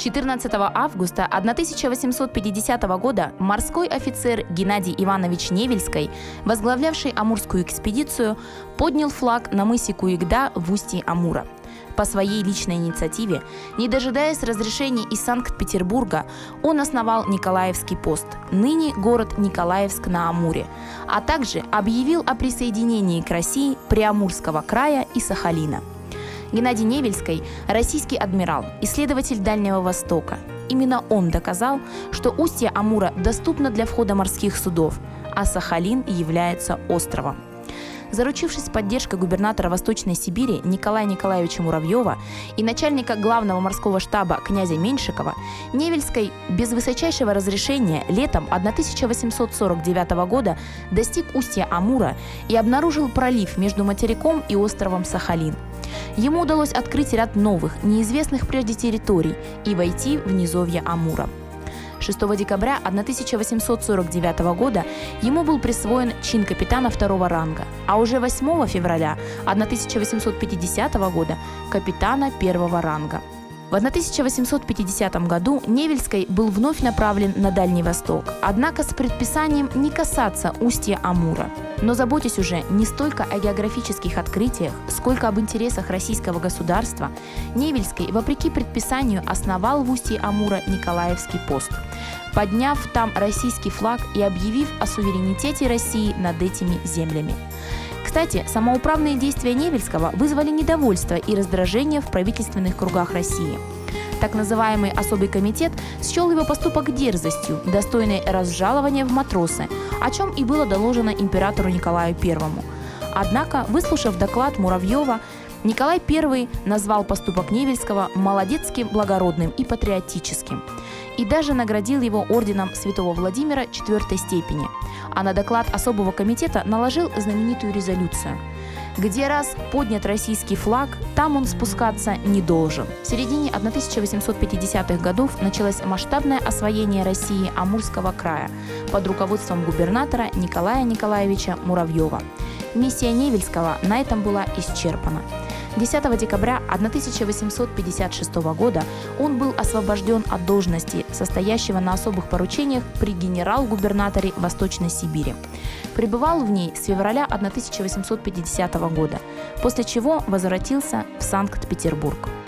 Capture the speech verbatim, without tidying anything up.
четырнадцатого августа тысяча восемьсот пятидесятого года морской офицер Геннадий Иванович Невельский, возглавлявший Амурскую экспедицию, поднял флаг на мысе Куигда в устье Амура. По своей личной инициативе, не дожидаясь разрешения из Санкт-Петербурга, он основал Николаевский пост, ныне город Николаевск на Амуре, а также объявил о присоединении к России Приамурского края и Сахалина. Геннадий Невельский – российский адмирал, исследователь Дальнего Востока. Именно он доказал, что устье Амура доступно для входа морских судов, а Сахалин является островом. Заручившись поддержкой губернатора Восточной Сибири Николая Николаевича Муравьева и начальника главного морского штаба князя Меньшикова, Невельский без высочайшего разрешения летом тысяча восемьсот сорок девятого года достиг устья Амура и обнаружил пролив между материком и островом Сахалин. Ему удалось открыть ряд новых, неизвестных прежде территорий и войти в низовье Амура. шестого декабря тысяча восемьсот сорок девятого года ему был присвоен чин капитана второго ранга, а уже восьмого февраля тысяча восемьсот пятидесятого года – капитана первого ранга. В тысяча восемьсот пятидесятом году Невельский был вновь направлен на Дальний Восток, однако с предписанием не касаться устья Амура. Но заботясь уже не столько о географических открытиях, сколько об интересах российского государства, Невельский, вопреки предписанию, основал в устье Амура Николаевский пост, подняв там российский флаг и объявив о суверенитете России над этими землями. Кстати, самоуправные действия Невельского вызвали недовольство и раздражение в правительственных кругах России. Так называемый особый комитет счел его поступок дерзостью, достойной разжалования в матросы, о чем и было доложено императору Николаю Первому. Однако, выслушав доклад Муравьева, Николай Первый назвал поступок Невельского молодецким, благородным и патриотическим и даже наградил его орденом Святого Владимира четвертой степени, а на доклад особого комитета наложил знаменитую резолюцию: где раз поднят российский флаг, там он спускаться не должен. В середине тысяча восемьсот пятидесятых годов началось масштабное освоение России Амурского края под руководством губернатора Николая Николаевича Муравьева. Миссия Невельского на этом была исчерпана. десятого декабря тысяча восемьсот пятьдесят шестого года он был освобожден от должности, состоящего на особых поручениях при генерал-губернаторе Восточной Сибири. Пребывал в ней с февраля тысяча восемьсот пятидесятого года, после чего возвратился в Санкт-Петербург.